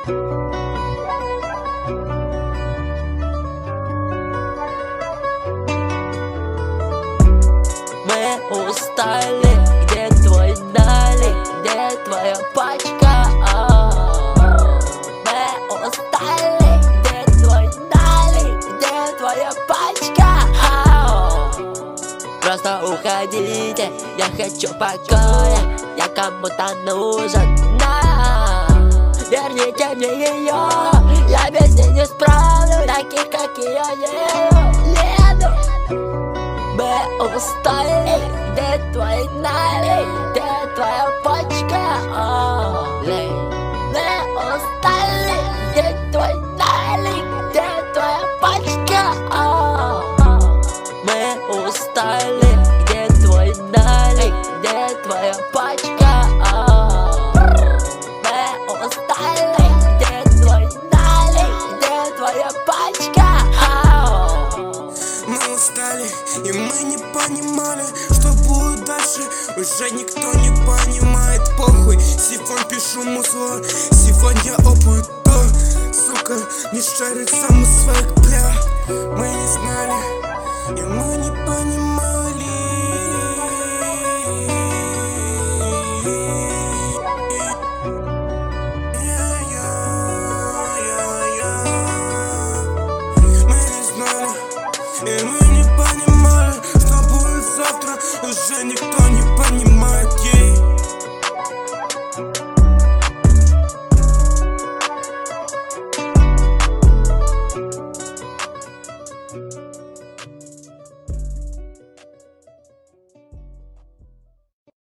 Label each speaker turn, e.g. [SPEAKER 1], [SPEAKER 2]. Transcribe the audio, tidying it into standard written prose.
[SPEAKER 1] Мы устали, где твой налик, где твоя пачка? Мы устали, где твой налик, где твоя пачка? Просто уходите, я хочу покоя, я кому-то нужен. Верните мне ее, я без нее не справлюсь, таких как ее нету. Мы устали, где твой налик, где твоя пачка? Мы устали, где твой налик, где твоя пачка? Мы устали, где твой налик, где твоя пачка? Мы устали, где твой налик, где твоя пачка?
[SPEAKER 2] Мы устали, и мы не понимали, что будет дальше. Уже никто не понимает, похуй. Сифон пишу музло, сегодня опыт, сука, не шарит сам из своих бля. Мы не знали, и мы не понимали. Мы не знали, и мы не понимали, что будет завтра. Уже никто не понимает.